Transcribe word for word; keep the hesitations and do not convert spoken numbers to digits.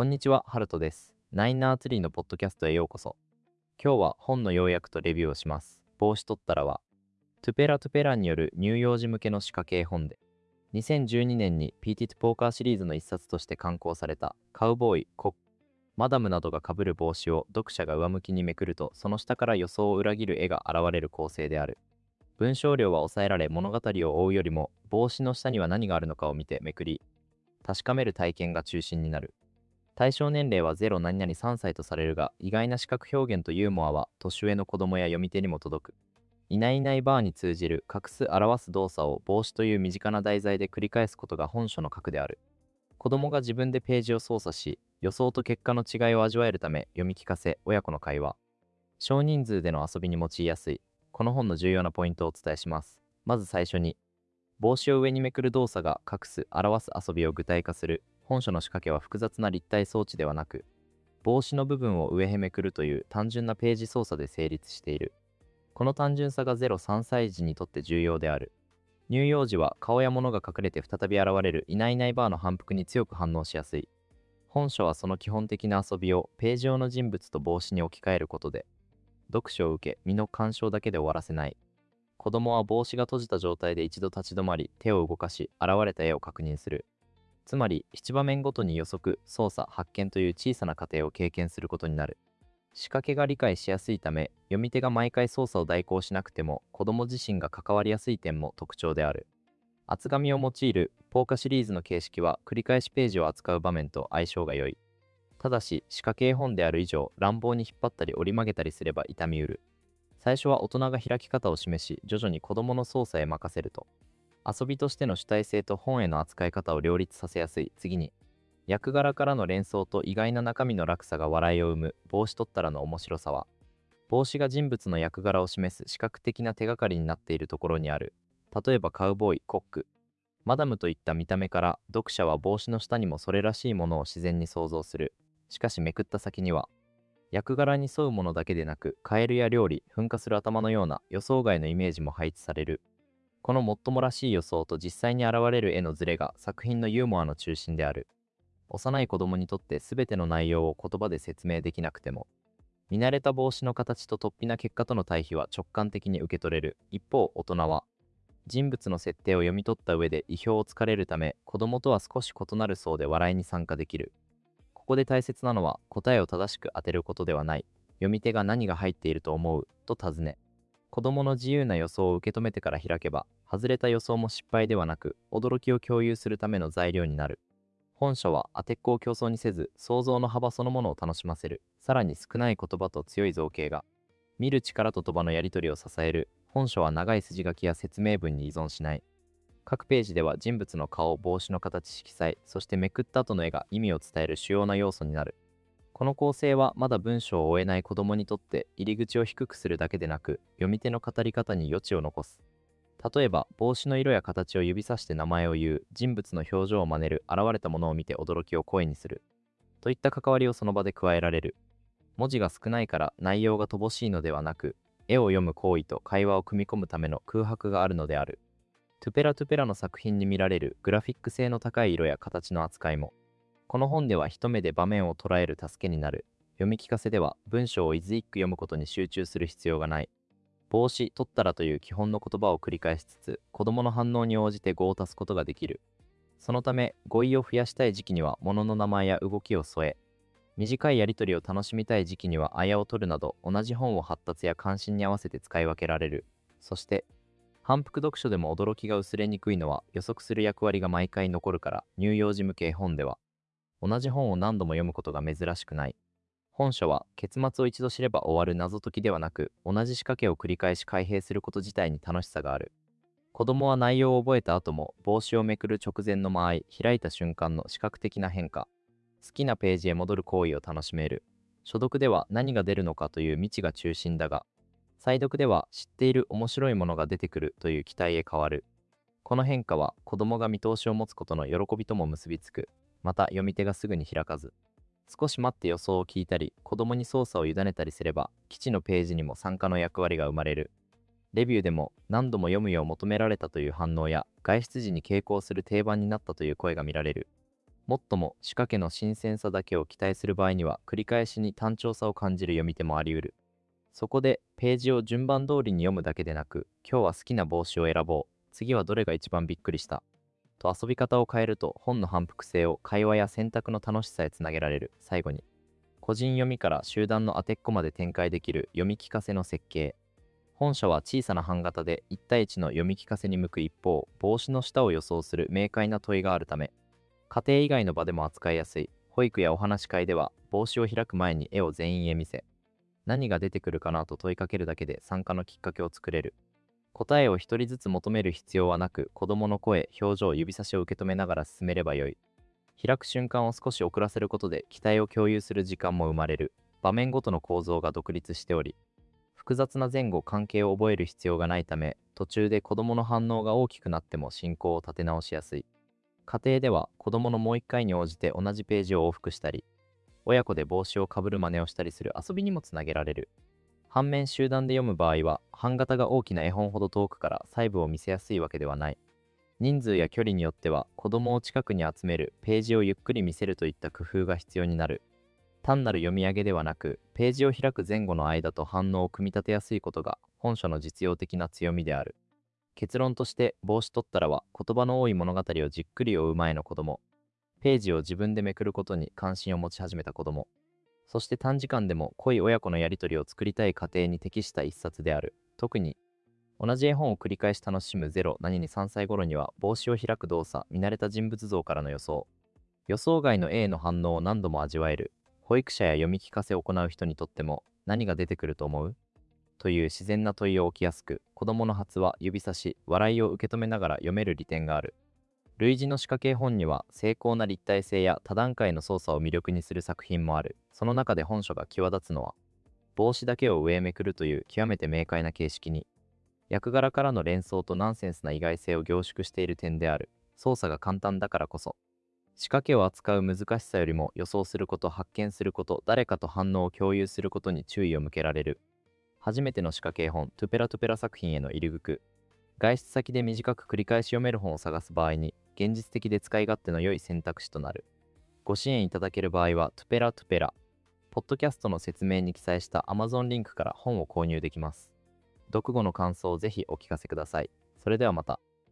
こんにちは、ハルトです。ナインナーツリーのポッドキャストへようこそ。今日は本の要約とレビューをします。帽子取ったらは、トゥペラトゥペラによる乳幼児向けの仕掛け絵本で、にせんじゅうにねんにピーティットポーカーシリーズの一冊として刊行されたカウボーイ、コック、マダムなどが被る帽子を読者が上向きにめくると、その下から予想を裏切る絵が現れる構成である。文章量は抑えられ、物語を追うよりも帽子の下には何があるのかを見てめくり、確かめる体験が中心になる。対象年齢はゼロ何々さんさいとされるが、意外な視覚表現とユーモアは年上の子供や読み手にも届く。いないいないバーに通じる隠す表す動作を帽子という身近な題材で繰り返すことが本書の核である。子供が自分でページを操作し、予想と結果の違いを味わえるため、読み聞かせ、親子の会話、少人数での遊びに用いやすい。この本の重要なポイントをお伝えします。まず最初に、帽子を上にめくる動作が隠す、表す遊びを具体化する。本書の仕掛けは複雑な立体装置ではなく、帽子の部分を上へめくるという単純なページ操作で成立している。この単純さがゼロさんさい児にとって重要である。乳幼児は顔や物が隠れて再び現れるいないいないバーの反復に強く反応しやすい。本書はその基本的な遊びをページ上の人物と帽子に置き換えることで、読書を受け身の干渉だけで終わらせない。子供は帽子が閉じた状態で一度立ち止まり、手を動かし、現れた絵を確認する。つまり、いち場面ごとに予測、操作、発見という小さな過程を経験することになる。仕掛けが理解しやすいため、読み手が毎回操作を代行しなくても、子供自身が関わりやすい点も特徴である。厚紙を用いるポーカシリーズの形式は、繰り返しページを扱う場面と相性が良い。ただし、仕掛け絵本である以上、乱暴に引っ張ったり折り曲げたりすれば傷みうる。最初は大人が開き方を示し、徐々に子供の操作へ任せると、遊びとしての主体性と本への扱い方を両立させやすい。次に、役柄からの連想と意外な中身の落差が笑いを生む。帽子取ったらの面白さは、帽子が人物の役柄を示す視覚的な手がかりになっているところにある。例えばカウボーイ、コック、マダムといった見た目から、読者は帽子の下にもそれらしいものを自然に想像する。しかしめくった先には、役柄に沿うものだけでなく、カエルや料理、噴火する頭のような予想外のイメージも配置される。このもっともらしい予想と実際に現れる絵のズレが作品のユーモアの中心である。幼い子供にとって全ての内容を言葉で説明できなくても、見慣れた帽子の形と突飛な結果との対比は直感的に受け取れる。一方、大人は、人物の設定を読み取った上で意表をつかれるため、子供とは少し異なる層で笑いに参加できる。ここで大切なのは、答えを正しく当てることではない。読み手が何が入っていると思うと尋ね、子供の自由な予想を受け止めてから開けば、外れた予想も失敗ではなく、驚きを共有するための材料になる。本書は当てっこを競争にせず、想像の幅そのものを楽しませる。さらに少ない言葉と強い造形が、見る力と言葉のやり取りを支える。本書は長い筋書きや説明文に依存しない。各ページでは人物の顔、帽子の形、色彩、そしてめくった後の絵が意味を伝える主要な要素になる。この構成はまだ文章を終えない子供にとって入り口を低くするだけでなく、読み手の語り方に余地を残す。例えば、帽子の色や形を指さして名前を言う、人物の表情を真似る、現れたものを見て驚きを声にする。といった関わりをその場で加えられる。文字が少ないから内容が乏しいのではなく、絵を読む行為と会話を組み込むための空白があるのである。トゥペラトゥペラの作品に見られるグラフィック性の高い色や形の扱いも、この本では一目で場面を捉える助けになる。読み聞かせでは文章を一字一句読むことに集中する必要がない。帽子取ったらという基本の言葉を繰り返しつつ、子供の反応に応じて語を足すことができる。そのため、語彙を増やしたい時期には物の名前や動きを添え、短いやり取りを楽しみたい時期にはあやを取るなど、同じ本を発達や関心に合わせて使い分けられる。そして、反復読書でも驚きが薄れにくいのは予測する役割が毎回残るから。乳幼児向け絵本では、同じ本を何度も読むことが珍しくない。本書は結末を一度知れば終わる謎解きではなく、同じ仕掛けを繰り返し開閉すること自体に楽しさがある。子供は内容を覚えた後も、帽子をめくる直前の間合い、開いた瞬間の視覚的な変化、好きなページへ戻る行為を楽しめる。初読では何が出るのかという未知が中心だが、再読では知っている面白いものが出てくるという期待へ変わる。この変化は子供が見通しを持つことの喜びとも結びつく。また読み手がすぐに開かず、少し待って予想を聞いたり、子供に操作を委ねたりすれば、基地のページにも参加の役割が生まれる。レビューでも何度も読むよう求められたという反応や、外出時に傾向する定番になったという声が見られる。 もっとも仕掛けの新鮮さだけを期待する場合には、繰り返しに単調さを感じる読み手もあり得る。そこでページを順番通りに読むだけでなく、今日は好きな帽子を選ぼう、次はどれが一番びっくりしたと遊び方を変えると、本の反復性を会話や選択の楽しさへつなげられる。最後に、個人読みから集団の当てっこまで展開できる読み聞かせの設計。本書は小さな版型でいち対いちの読み聞かせに向く一方、帽子の下を予想する明快な問いがあるため、家庭以外の場でも扱いやすい。保育やお話し会では、帽子を開く前に絵を全員へ見せ、何が出てくるかなと問いかけるだけで参加のきっかけを作れる。答えを一人ずつ求める必要はなく、子供の声、表情、指差しを受け止めながら進めればよい。開く瞬間を少し遅らせることで期待を共有する時間も生まれる。場面ごとの構造が独立しており、複雑な前後関係を覚える必要がないため、途中で子供の反応が大きくなっても進行を立て直しやすい。家庭では子供のもう一回に応じて同じページを往復したり、親子で帽子をかぶる真似をしたりする遊びにもつなげられる。反面、集団で読む場合は、版型が大きな絵本ほど遠くから細部を見せやすいわけではない。人数や距離によっては、子供を近くに集める、ページをゆっくり見せるといった工夫が必要になる。単なる読み上げではなく、ページを開く前後の間と反応を組み立てやすいことが、本書の実用的な強みである。結論として、帽子取ったらは、言葉の多い物語をじっくり追う前の子供、ページを自分でめくることに関心を持ち始めた子供、そして短時間でも濃い親子のやりとりを作りたい家庭に適した一冊である。特に、同じ絵本を繰り返し楽しむゼロ何にさんさい頃には、帽子を開く動作、見慣れた人物像からの予想、予想外の A の反応を何度も味わえる。保育者や読み聞かせを行う人にとっても、何が出てくると思うという自然な問いを置きやすく、子供の発話、指差し、笑いを受け止めながら読める利点がある。類似の仕掛け絵本には精巧な立体性や多段階の操作を魅力にする作品もある。その中で本書が際立つのは、帽子だけを上へめくるという極めて明快な形式に、役柄からの連想とナンセンスな意外性を凝縮している点である。操作が簡単だからこそ、仕掛けを扱う難しさよりも予想すること、発見すること、誰かと反応を共有することに注意を向けられる。初めての仕掛け絵本、トゥペラトゥペラ作品への入り口。外出先で短く繰り返し読める本を探す場合に、現実的で使い勝手の良い選択肢となる。ご支援いただける場合は、トゥペラトゥペラ、ポッドキャストの説明に記載した Amazon リンクから本を購入できます。読後の感想をぜひお聞かせください。それではまた。